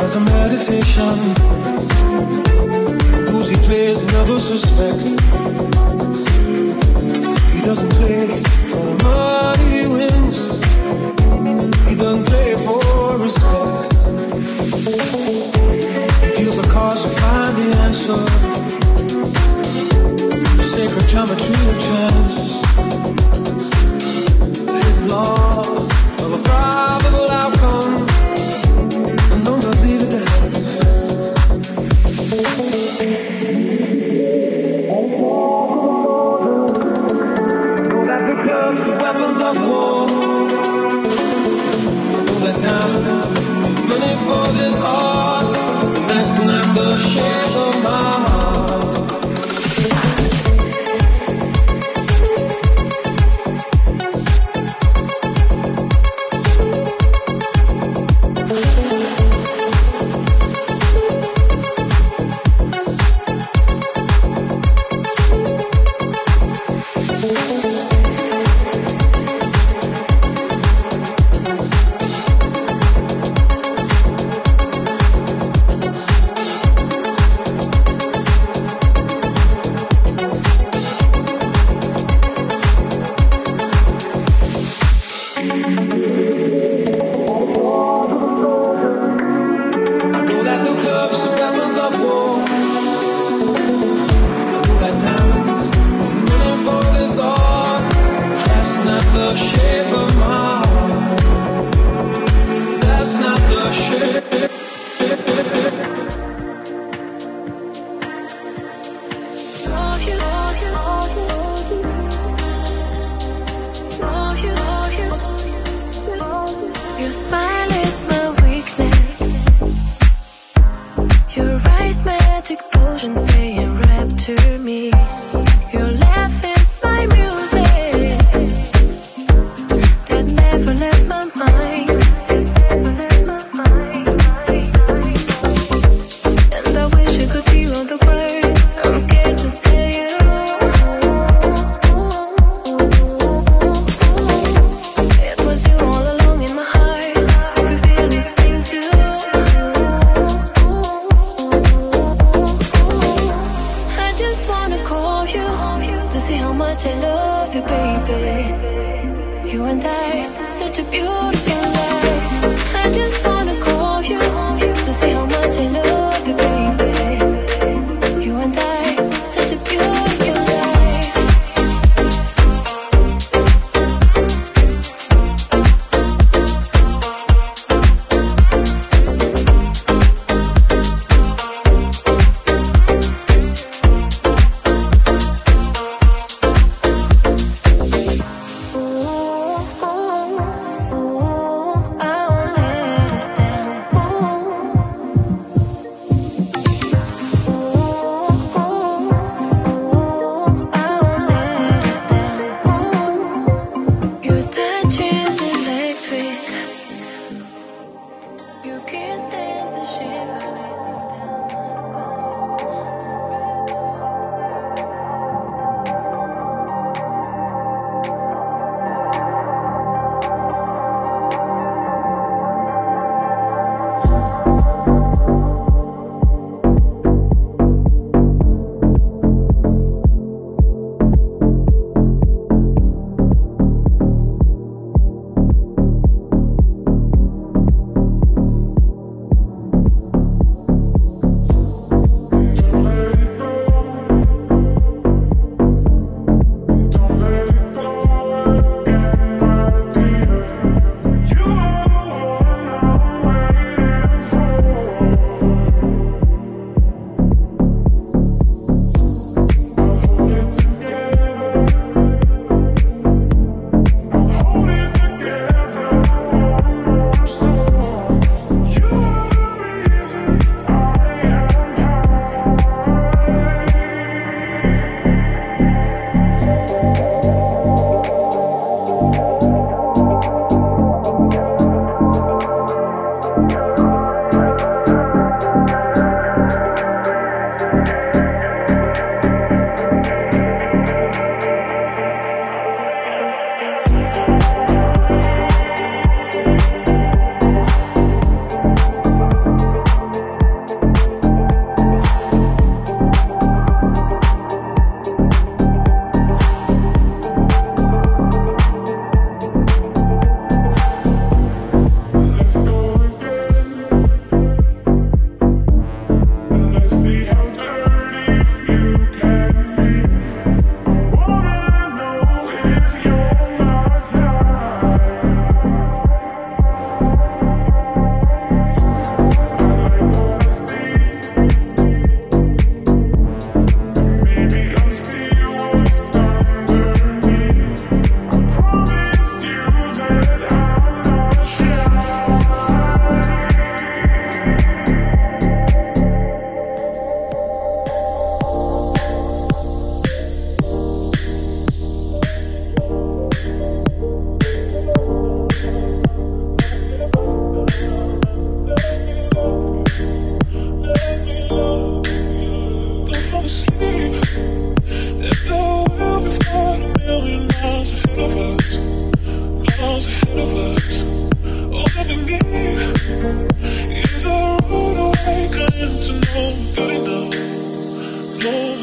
as a meditation. Who's he plays, never suspect. He doesn't play for the money he wins. He doesn't play for respect. He deals the cards to find the answer. The sacred geometry of chance. The hidden law of a probable outcome. And numbers lead a dance. That the clubs, the weapons of war. That diamonds, money for this art. That's not the shape of my heart. Ooh.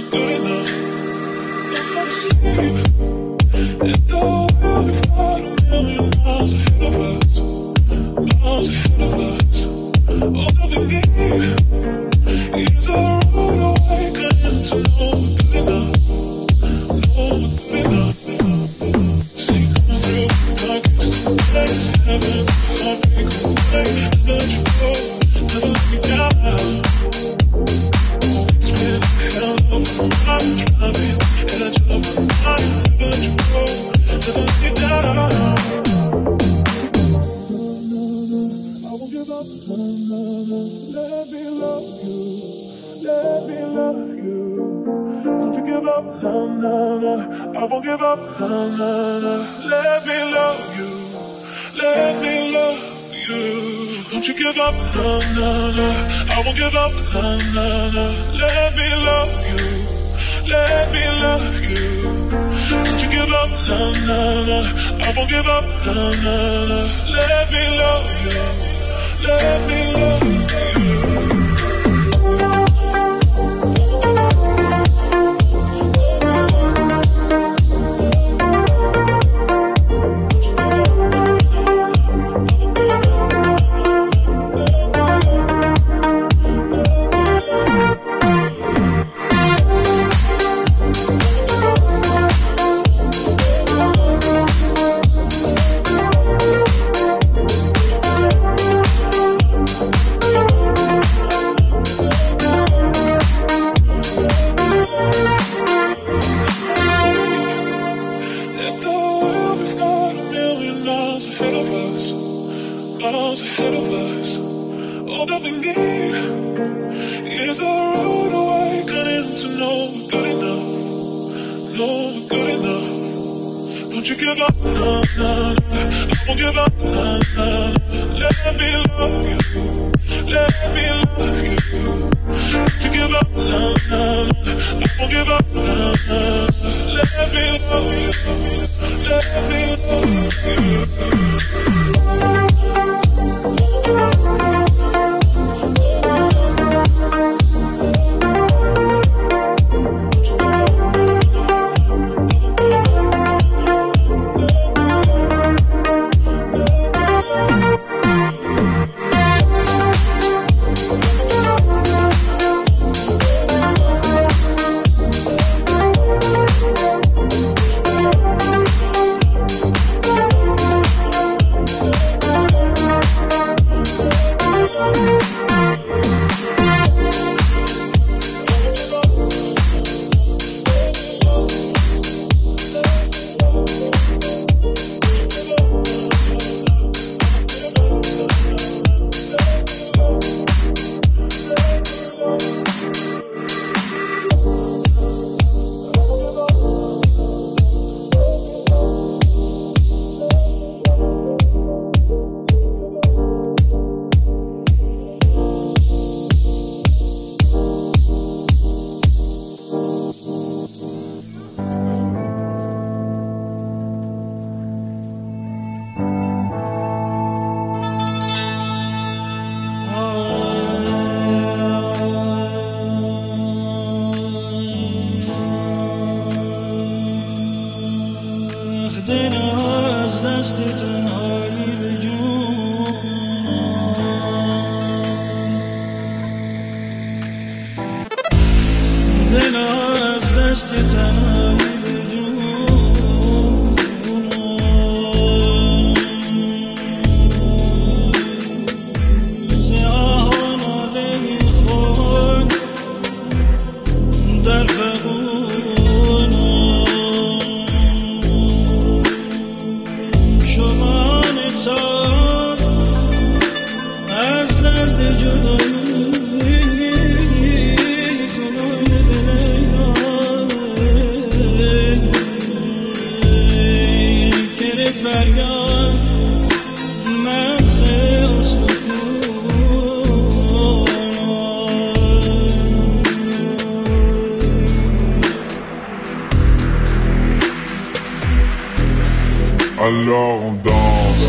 Alors on danse,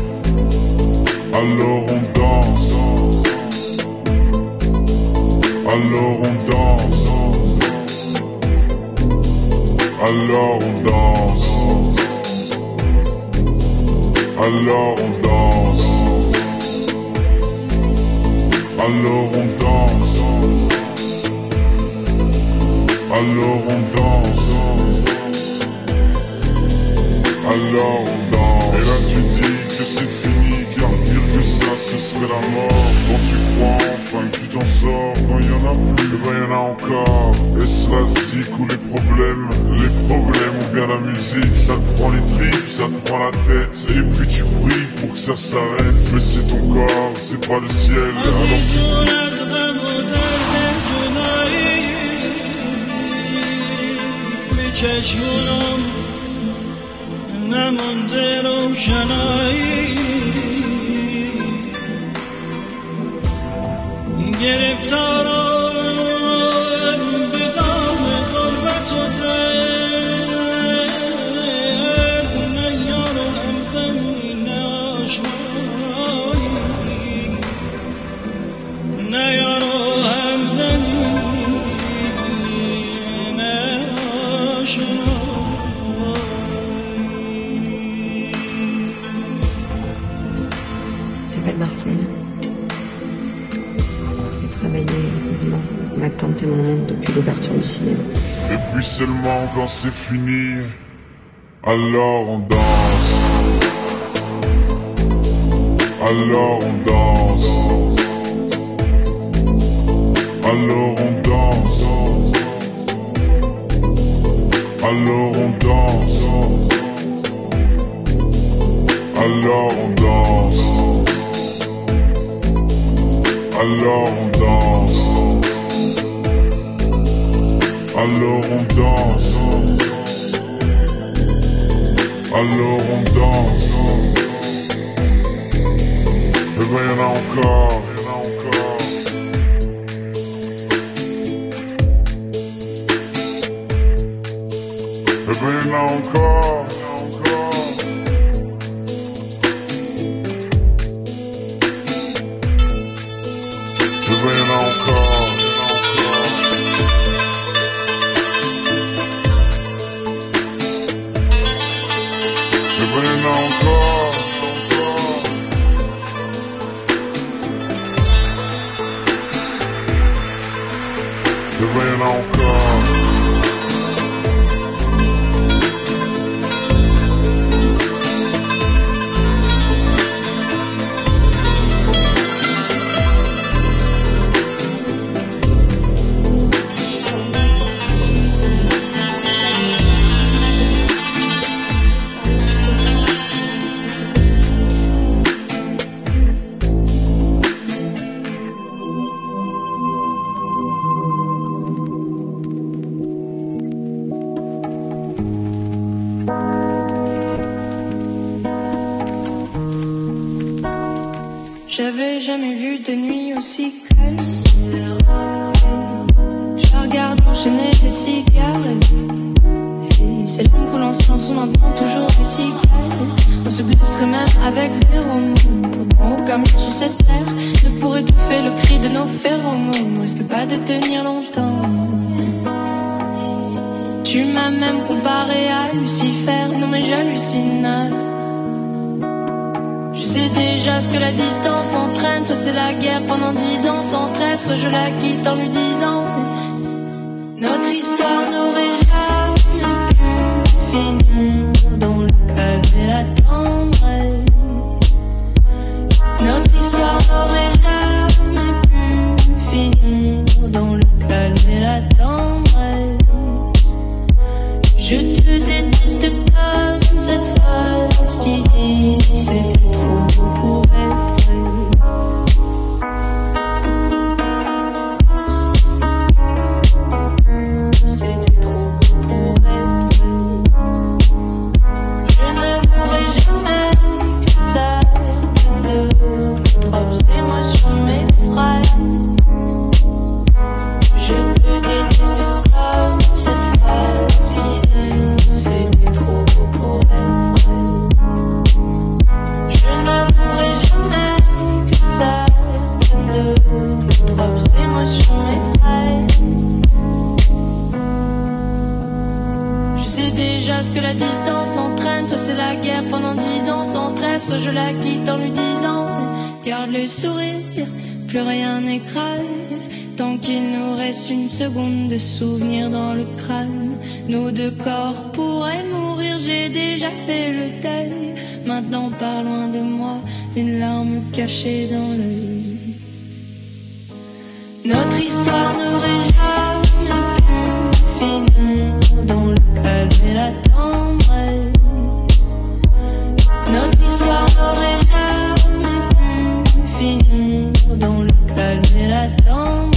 alors on danse, alors on danse. Alors on danse. Alors on danse. Alors on danse. Alors on danse. Alors on danse. Et là tu dis que c'est fini, car pire que ça ce serait la mort. Quand tu crois enfin que tu t'en sors, quand il y en a plus, eh ben y en a encore. Est-ce la zik ou les problèmes ou bien la musique? Ça te prend les tripes, ça te prend la tête, et puis tu pries pour que ça s'arrête. Mais c'est ton corps, c'est pas le ciel, alors tu... چشمونم نمانده روشنایی گرفتارم به دام غربت و درد نه یار و همدمی نه آشنایی نه یار و همدمی نه آشنایی. Il s'appelle Marcel. J'ai travaillé ma tante et mon oncle depuis l'ouverture du cinéma. Et puis seulement quand c'est fini, alors on danse. Alors on danse. Alors on danse. Alors on danse. Alors on danse. Alors on danse. Alors on danse. Alors on danse. Et ben y'en a encore, y'en a encore. Et ben y'en a encore, y'en a encore. Et ben y'en a encore, y'en a encore. Et ben y'en a encore, encore. Et ben y'en a encore. J'avais jamais vu de nuit aussi calme. Je regarde enchaîner les cigarettes. Et c'est long que l'on se lance, on entend toujours les cigales. On se blesserait même avec zéro mot. Pourtant aucun mur sur cette terre ne pourrait étouffer le cri de nos phéromones. On risque pas de tenir longtemps. Tu m'as même comparé à Lucifer. Non mais j'hallucine. Je sais déjà ce que la distance entraîne. Soit c'est la guerre pendant 10 ans sans trêve, soit je la quitte en lui disant notre histoire n'aurait jamais pu finir dans le calme et la tendresse. Notre histoire n'aurait jamais pu finir dans le calme et la tendresse. Je te déteste pas cette phrase qui dit c'est trop beau pour être vrai. C'est déjà ce que la distance entraîne. Soit c'est la guerre pendant 10 ans sans trêve, soit je la quitte en lui disant garde le sourire, plus rien n'est grave. Tant qu'il nous reste une seconde de souvenir dans le crâne, nos deux corps pourraient mourir, j'ai déjà fait le deuil. Maintenant pas loin de moi, une larme cachée dans l'œil. Notre histoire n'aurait jamais pu finir dans le calme et la tendresse. Notre histoire n'aurait jamais pu finir dans le calme et la tendresse.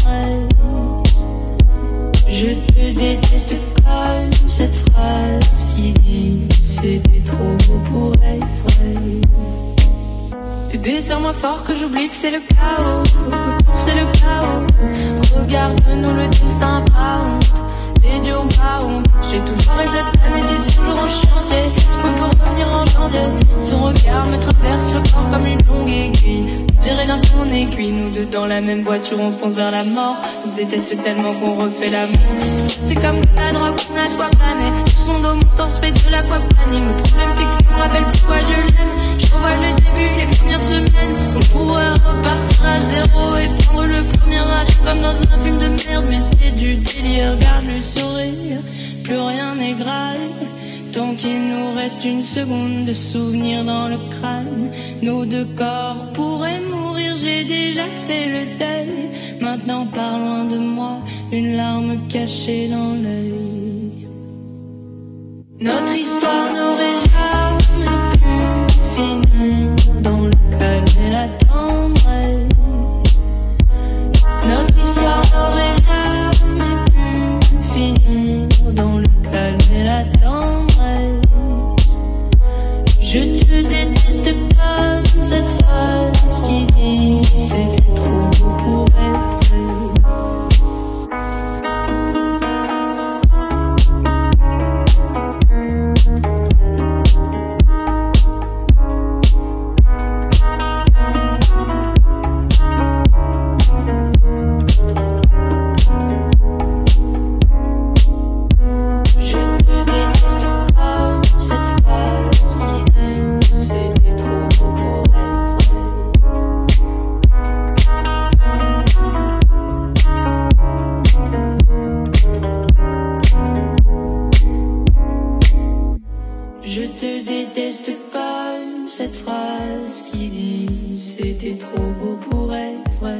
Je te déteste comme cette phrase qui dit c'était trop beau pour être vrai. Bébé, serre-moi fort que j'oublie que c'est le chaos. C'est le chaos. Regarde-nous le destin pas honte. Les dieux ont pas honte. J'ai toujours et cette année c'est toujours enchanté. Est-ce qu'on peut revenir en janvier? Son regard me traverse le corps comme une longue aiguille. On dirait d'un tourne aiguille. Nous deux dans la même voiture on fonce vers la mort. On se déteste tellement qu'on refait l'amour. C'est comme de la drogue qu'on a de quoi planer. Sur son dos mon torse fait de la poitrine. Le problème c'est que je me rappelle pourquoi je l'aime. Je revois le début, les premières semaines. On pourrait repartir à zéro et prendre le premier avion comme dans un film de merde. Mais c'est du délire, regarde le sourire, plus rien n'est grave. Tant qu'il nous reste une seconde de souvenir dans le crâne, nos deux corps pourraient mourir, j'ai déjà fait le deuil. Maintenant par loin de moi, une larme cachée dans l'œil. Notre histoire n'aurait jamais pu finir dans le calme et la tendresse. Notre histoire n'aurait jamais pu finir dans le calme et la tendresse. Je te déteste comme cette phrase qui dit c'est trop beau pour être vrai. Cette phrase qui dit c'était trop beau pour être vrai.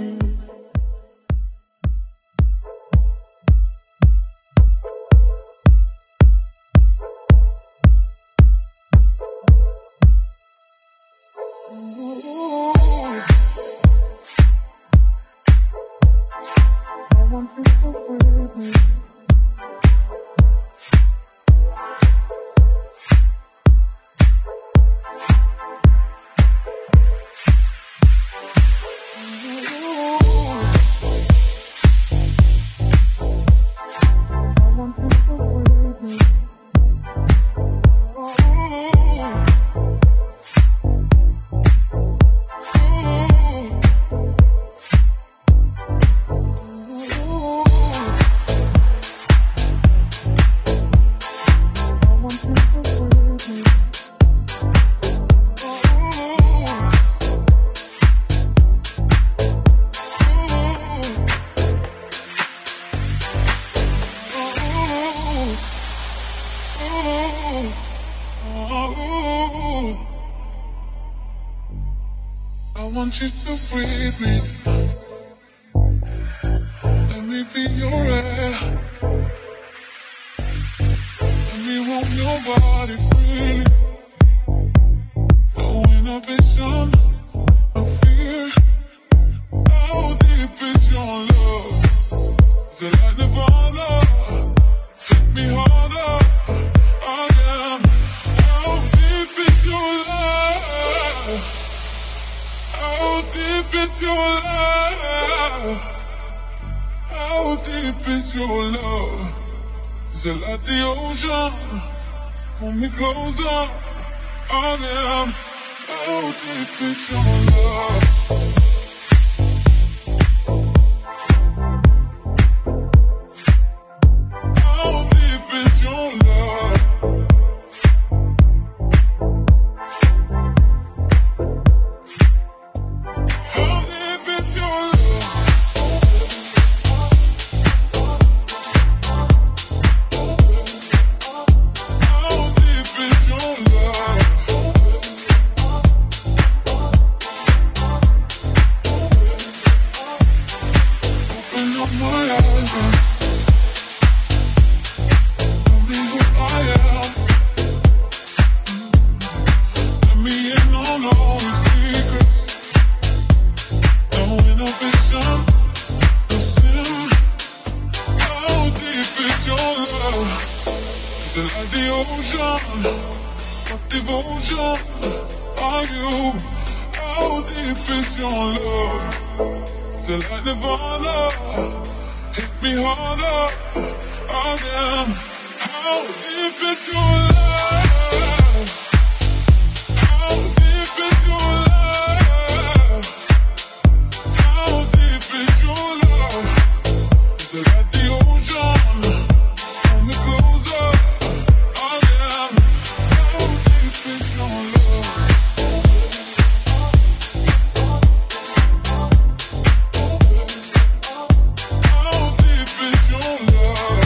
I want you to breathe me. Let me be your air. Let me warm your body freely. Going up in some fear. How deep is your love? Is it like the bottle? Hit me harder. I am. How deep is your love? How deep is your love? How deep is your love? Is it like the ocean? Pull me closer. I am. How deep is your love? How deep is your love? Is it like the ocean? What devotion are you? How deep is your love? Is it like Nirvana? Hit me harder again. How deep is your love? How deep is your love? How deep is your love? Is it like the ocean? Hold me closer again. How deep is your love? How deep is your love?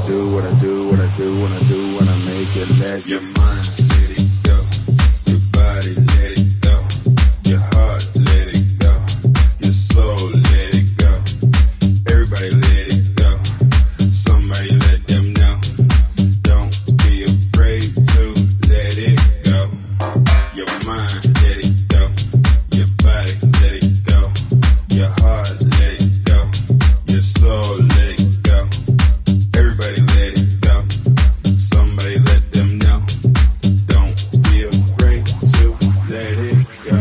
do what I do, what I do, what I do, when I make it last. Your mind, let it go. Your body, let it go. Your heart, let it go. Your soul, let it go. Everybody let it go. Somebody let them know. Don't be afraid to let it go. Your mind, let it go. Your body, let it go. Your heart, let it go. Your soul, let it go. Everybody let it go. Somebody let them know. Don't be afraid to let it go.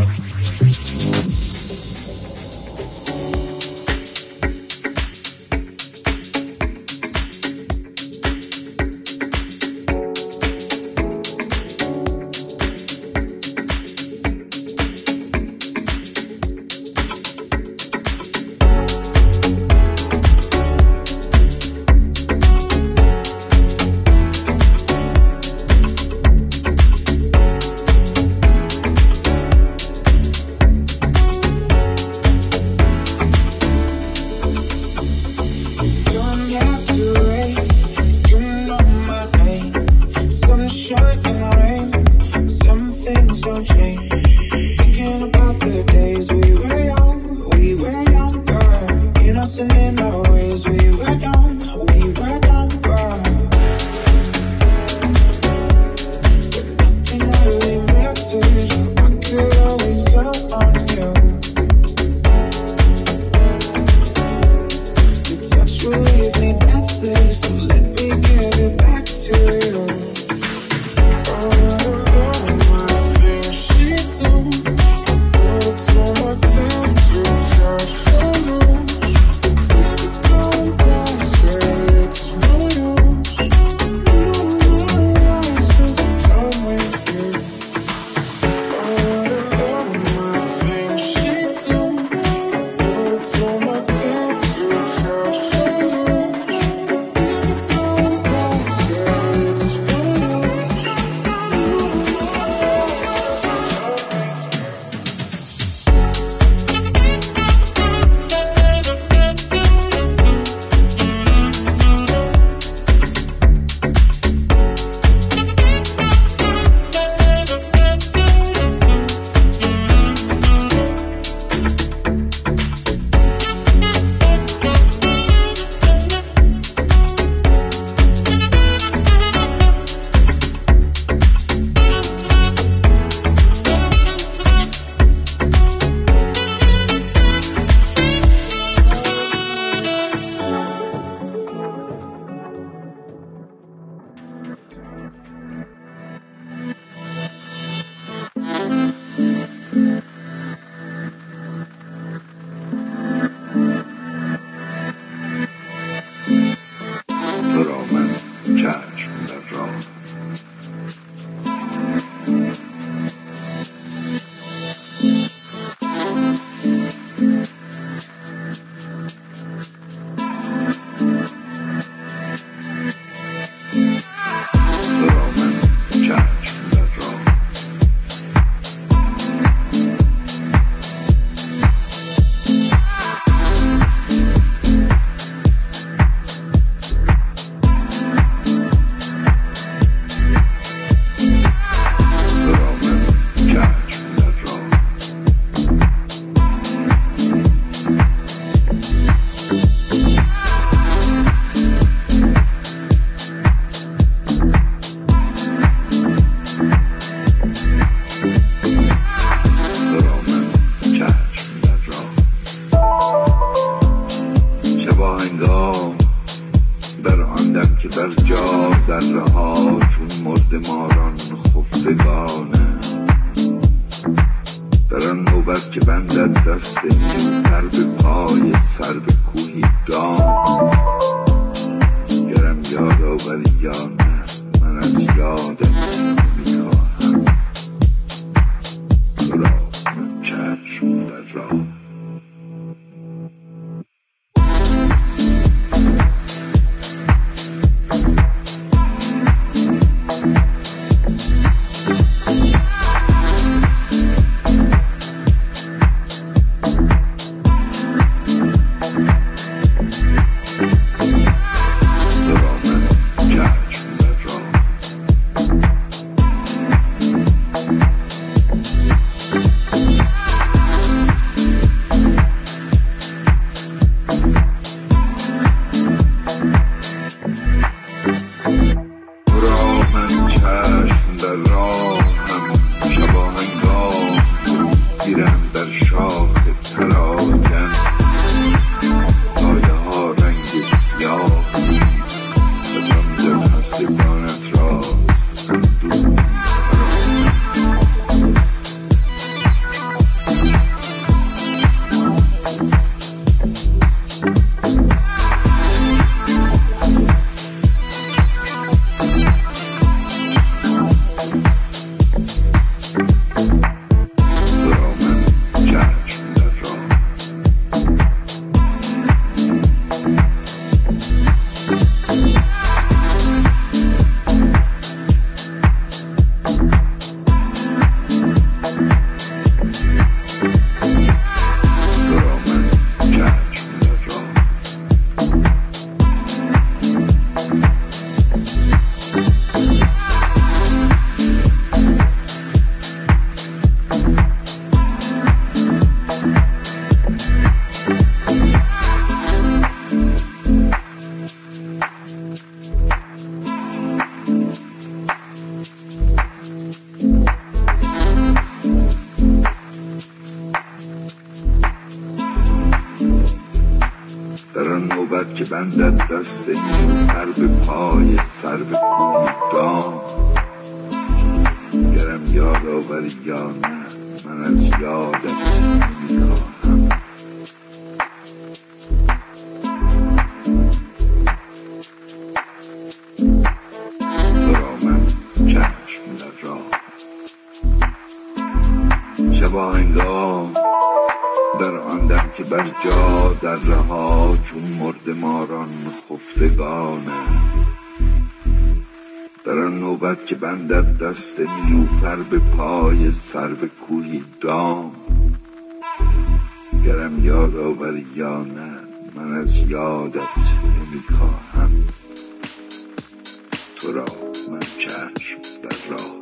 Don't have to wait, you know my name. Sunshine and rain, some things don't change. Thinking about the days we were younger, innocent in our ways. We were dumb, girl. But nothing really mattered. I could always count on you. Your touch will leave me breathless, so let me give it back to you. Oh, my things she do, I told myself to just follow. Baby, don't rise, yeah, it's no use. No rise, 'cause I'm done with you. Oh, my things she do, I told myself to just follow. Baby, don't rise, yeah, it's no use. No rise, 'cause I'm done with you. تو را من چشم در راه تو را من چشم در راه تو را من چشم در راه تو را من چشم در راه شبا هنگام در آن دم که در جا در رها چون مرد ماران خفتگانه در آن نوبت که بندد دست نیمتر به پای سر به کوهی گام گرم یاد آوری یا نه من از یادت نمی‌کاهم تو را من چشم در راه تو را من که بندد دست نیلوفر به پای سر به کوی دام. گرم یاد آوری یا نه من از یادت نمیکاهم. تو را من چشم در راه شبا هنگام در آندم که بر جا در رها چون مردماران خفتگانند. در آن نوبت که بندد دست نیلوفر به پای سرو کوهی دام. گرم یاد آوری یا نه من از یادت نمیکاهم. تو را من چشم در راه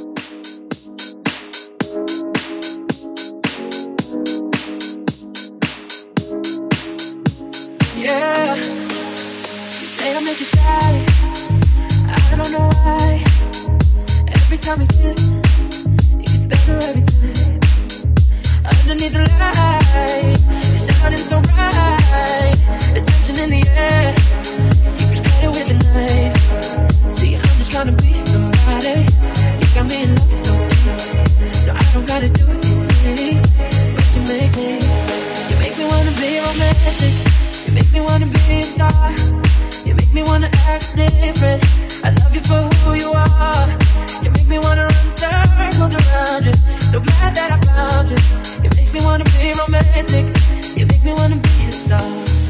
Yeah, you say I make you shy. I don't know why. Every time we kiss, it gets better every time. Underneath the light, you're shining so bright. Attention in the air, you could cut it with a knife. See, I'm just trying to be somebody. You got me in love so deep. No, I don't gotta do these things, but you make me wanna be romantic. You make me wanna be a star. You make me wanna act different. I love you for who you are. You make me wanna run circles around you. So glad that I found you. You make me wanna be romantic. You make me wanna be a star.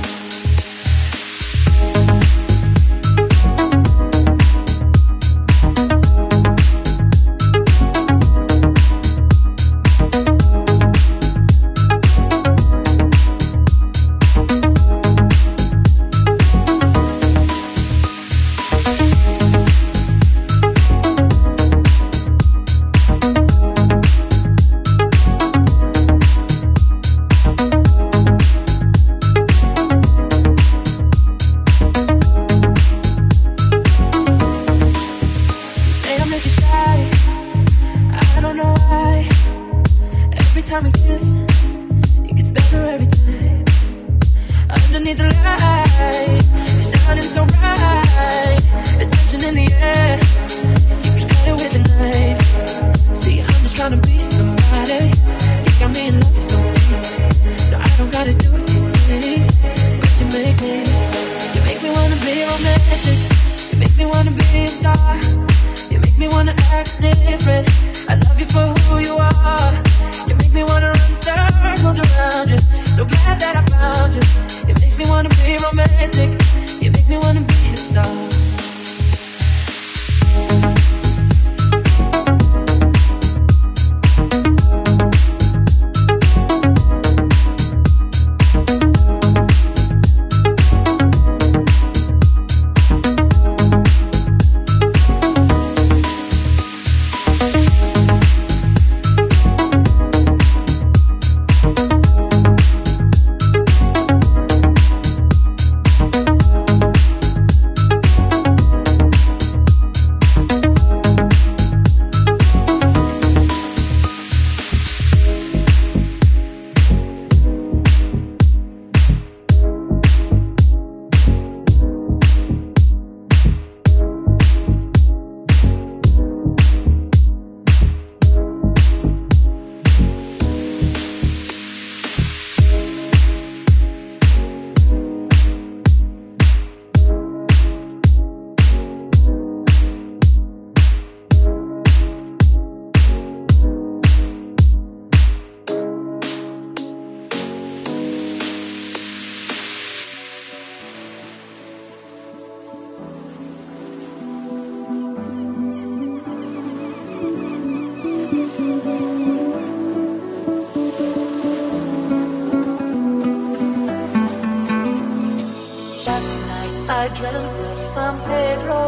I dreamt of San Pedro,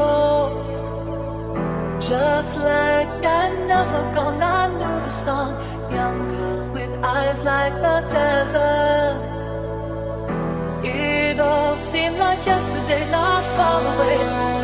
just like I never gone. I knew the song, young girl with eyes like the desert. It all seemed like yesterday, not far away.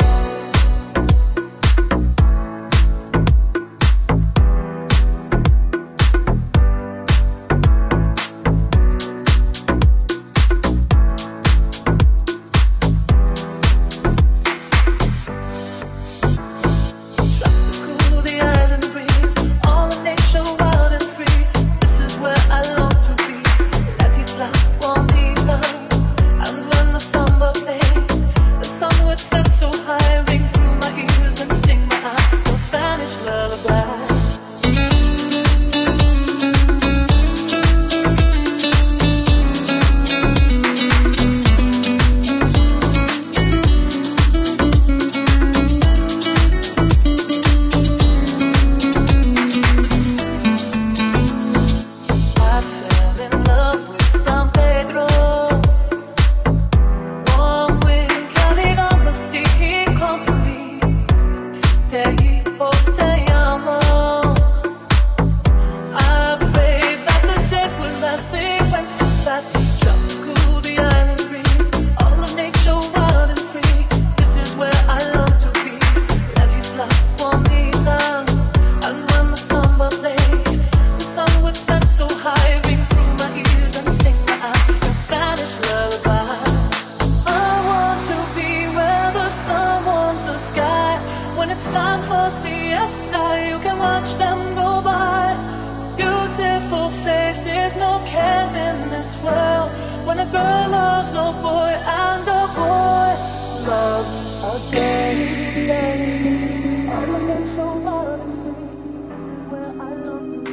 it's time for siesta, you can watch them go by. Beautiful faces, no cares in this world. When a girl loves a boy and a boy loves a girl, I look at so hard where I love you.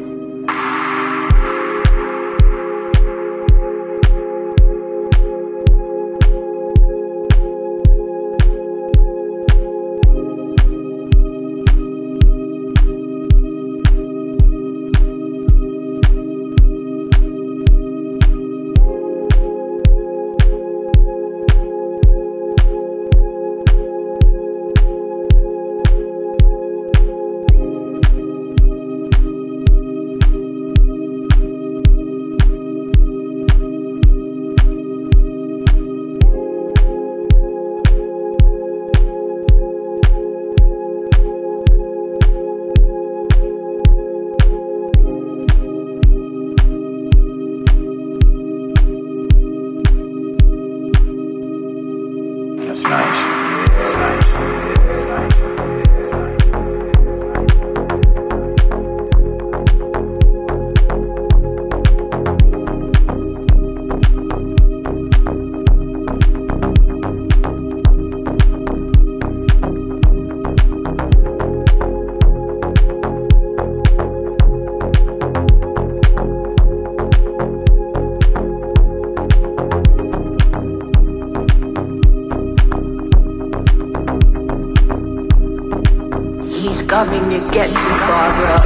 Coming to get you, Barbara.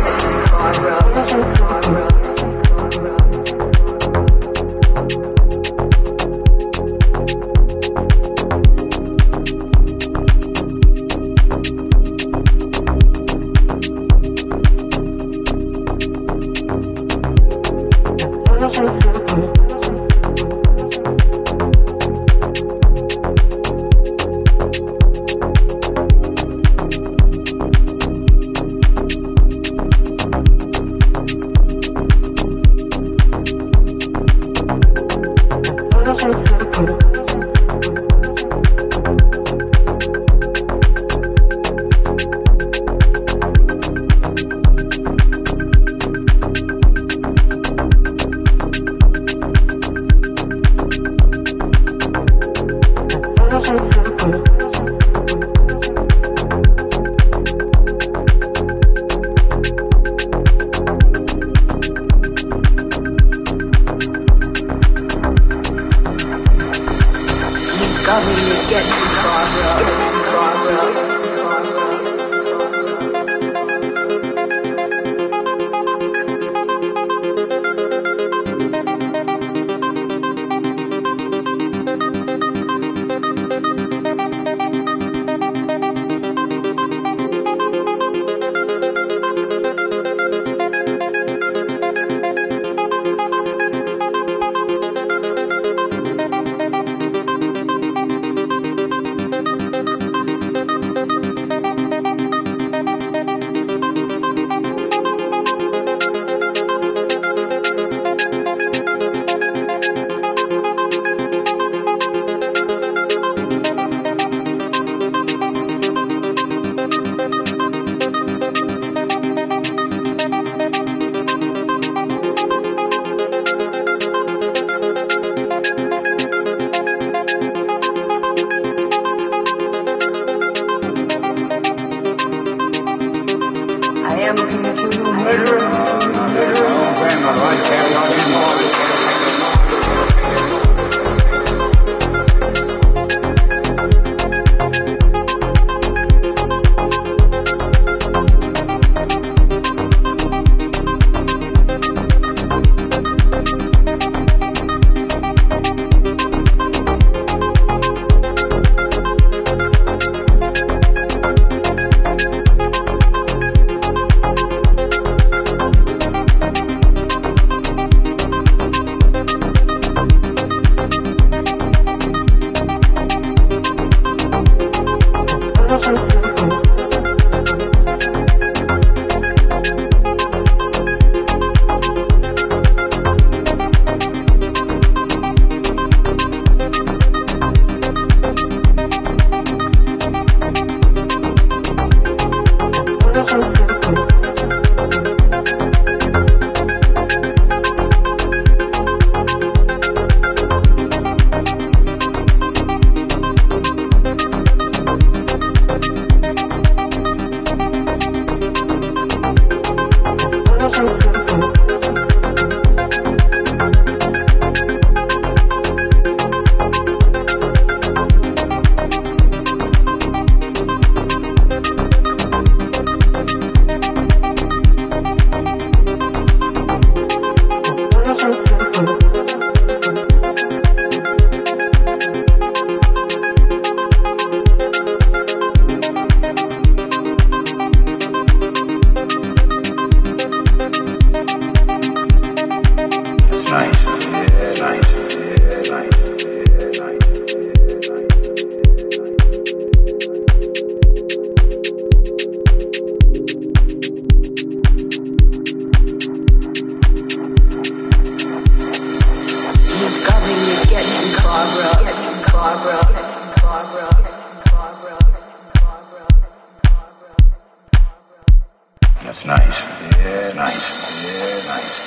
That's nice. Yeah, nice. Yeah, nice.